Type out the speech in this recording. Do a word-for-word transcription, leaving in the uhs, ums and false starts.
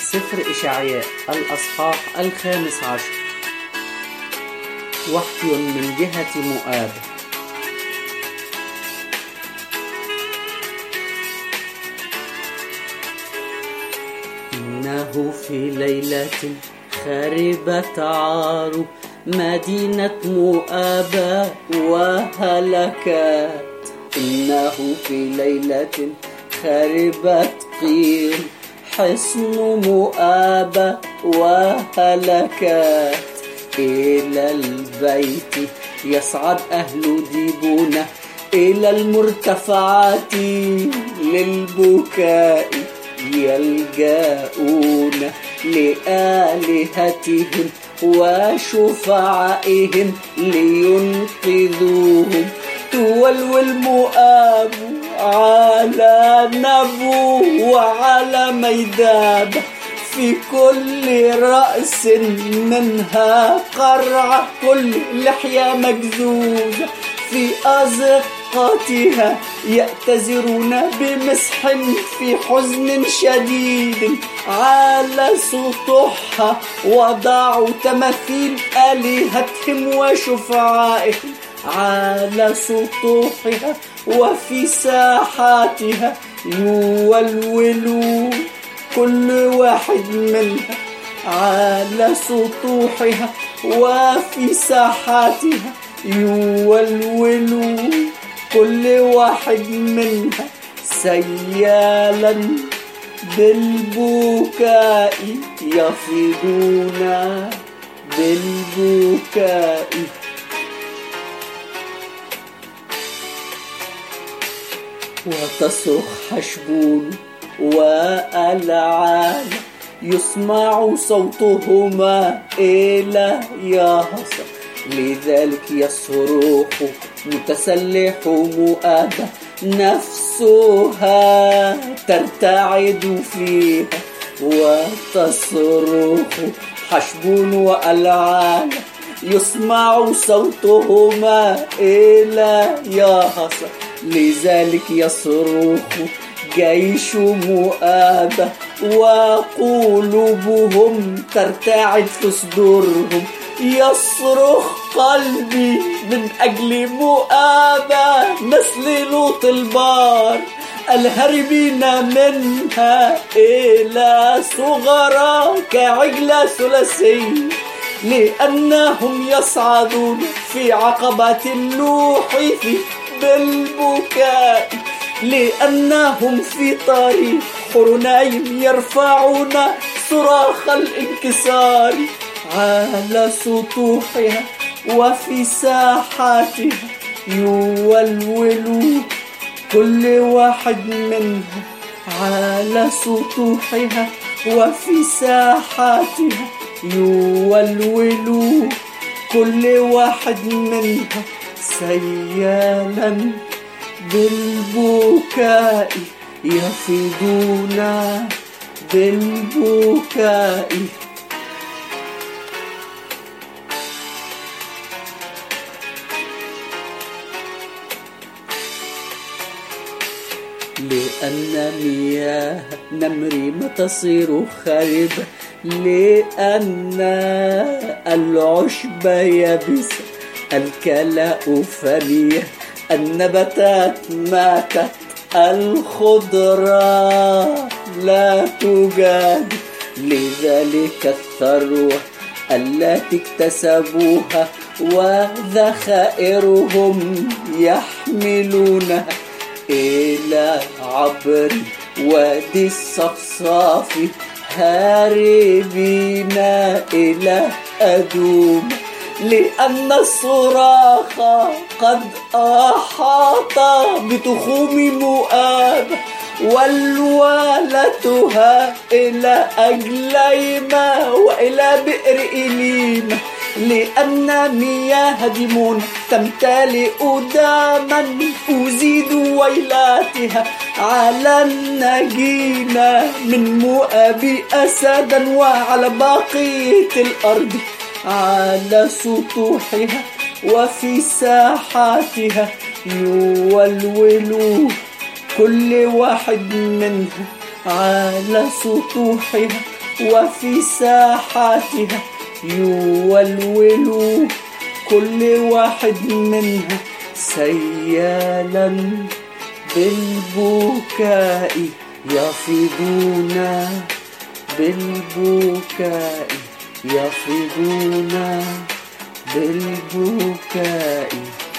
سفر إشعياء الأصحاح الخامس عشر. وحي من جهة مؤاب. إنه في ليلة خربت عار مدينة مؤاب وهلكت. إنه في ليلة خربت قيل حصن مؤاب وهلكت. إلى البيت يصعد أهل ديبونة، إلى المرتفعات للبكاء يلجأون لآلهتهم وشفعائهم لينقذوهم. تولول مؤاب على نبو وعلى ميداب، في كل رأس منها قرعة، كل لحية مجذوذة في أزقتها يأتذرون بمسح في حزن شديد. على سطوحها وضعوا تماثيل آلهتهم وشفعائهم، على سطوحها وفي ساحاتها يولولون كل واحد منها. على سطوحها وفي ساحاتها يولولون كل واحد منها سيالا بالبكاء، يفيضون بالبكاء. وتصرخ حشبون وألعان، يسمع صوتهما إلى يهص. لذلك يصرخ متسلح مؤاب، نفسها ترتعد فيها. وتصرخ حشبون وألعان، يسمع صوتهما إلى يهص. لذلك يصرخ جيش مؤاب، وقلوبهم ترتعد في صدورهم. يصرخ قلبي من أجل مؤاب مثل لوط البار، الهربين منها إلى صغرى كعجلة ثلاثية. لأنهم يصعدون في عقبات النوح في بالبكاء، لأنهم في طريق حرونيم يرفعون صراخ الانكسار. على سطوحها وفي ساحاتها يولولون كل واحد منها. على سطوحها وفي ساحاتها يولولون كل واحد منها سيالا بالبكاء، يفيضون بالبكاء. لأن مياه نمريم تصير خربة، لأن العشب يبسة، الكلاء فنية، النباتات ماتت، الخضرة لا توجد. لذلك الثروة التي اكتسبوها وذخائرهم يحملونها إلى عبر وادي الصفصاف، هاربين إلى أدوم. لأن الصراخ قد أحاط بتخوم مؤاب، والولتها إلى أجليما وإلى بئر إليم. لأن مياه ديمون تمتلئ داما، أزيد ويلاتها على النجين من مؤاب أسدا وعلى بقية الأرض. على سطوحها وفي ساحاتها يولولوا كل واحد منها على سطوحها وفي ساحاتها يولول كل واحد منها سيالا بالبكاء يفيضون بالبكاء يفيضون بالبكاء